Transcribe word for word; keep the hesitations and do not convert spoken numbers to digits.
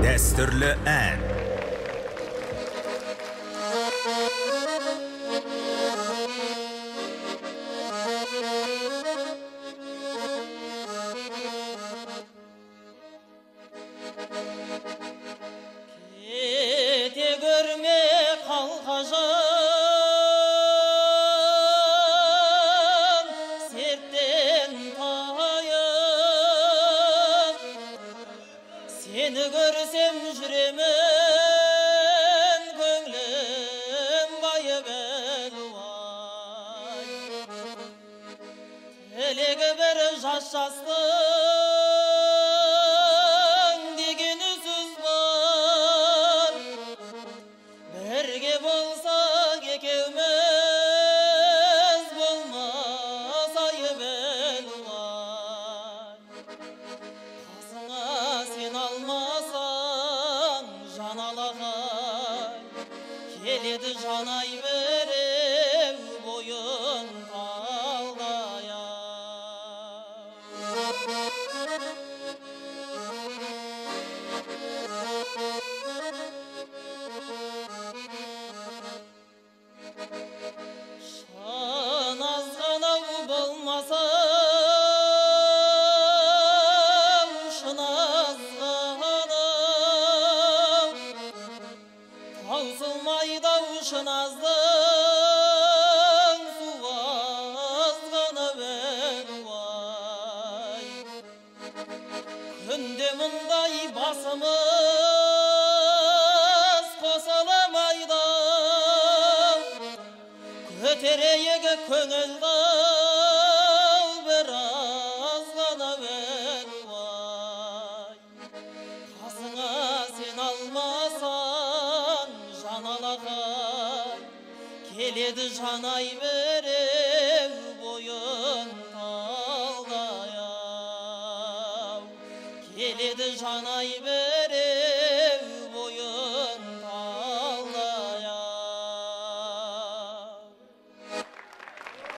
Дәстүрлі ән. Кете көрме қалқажан, серттен тайып, сені көрсем жүремін, көңлім байып әлуай. Тілегі бір жас жастың дегені сөз бар, бірге болсақ екеуміз болмас айып әлуай. Қасыңа сен алмасаң жан алақай, келеді жанай біреу бойын талдай. Шын азғанау болмаса, шын азғанау, таусылмайды-ау шын аздың су азғаны әлуай. Күнде мұндай басымыз қосыламайды, көтерейік көңілді бір азғана әлуай. Қасыңа сен алмасаң жан алақай, келеді жанай біреу бойын талдай. Келеді жанай біреу